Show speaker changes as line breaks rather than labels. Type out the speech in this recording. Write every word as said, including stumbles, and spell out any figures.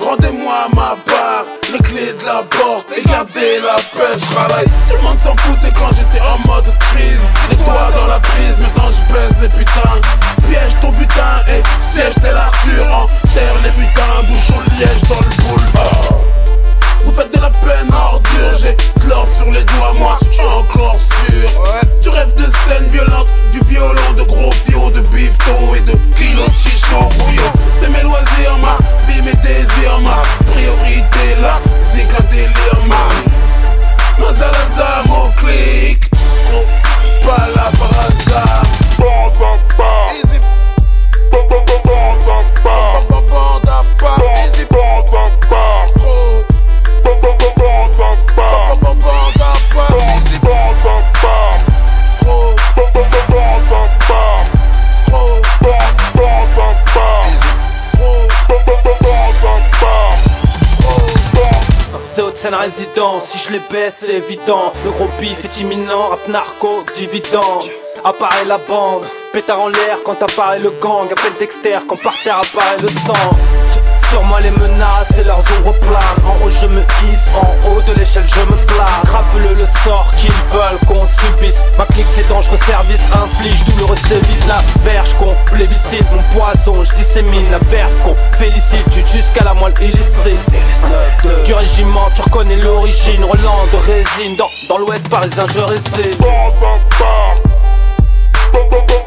rendez-moi ma part, les clés de la porte et gardez la pêche. Travaille, tout le monde s'en foutait quand j'étais en mode crise. Les doigts dans la prise, maintenant je baise les putains. Piège ton butin et siège tel Arthur. Enterre les butins, bouchon liège dans le boule. Oh. Vous faites de la peine ordure, j'ai de l'or sur les doigts, moi je suis encore sûr. Tu rêves de scènes violentes, du violon, de gros fions, de bifton et de kilos de chichon bouillon. C'est mes loisirs, ma vie, mes désirs, ma priorité, la zig, un délire, man. Mazalaza, mon clic, oh, pas là par hasard. Bon, bon, bon, easy. Bon, bon, bon, bon, bon, bon, bon, bon, bon, easy. Bon, bon, bon, oh.
C'est haute scène résident, si je les baisse c'est évident. Le gros bif est imminent, rap narco, dividende. Apparaît la bande, pétard en l'air quand apparaît le gang. Appelle Dexter quand par terre apparaît le sang. Sur moi les menaces et leurs ombres planent. En haut je me hisse, en haut de l'échelle je me place. Rappelle le sort qu'ils veulent qu'on subisse. Ma clique c'est dangereux service, inflige douloureux sévices. La verge qu'on plébiscite, mon poison je dissémine. La verse qu'on félicite, tue jusqu'à la moelle illustrée. Du régiment tu reconnais l'origine. Roland de résine, dans, dans l'ouest parisien je réside. Bon, bon, bon. Bon, bon, bon.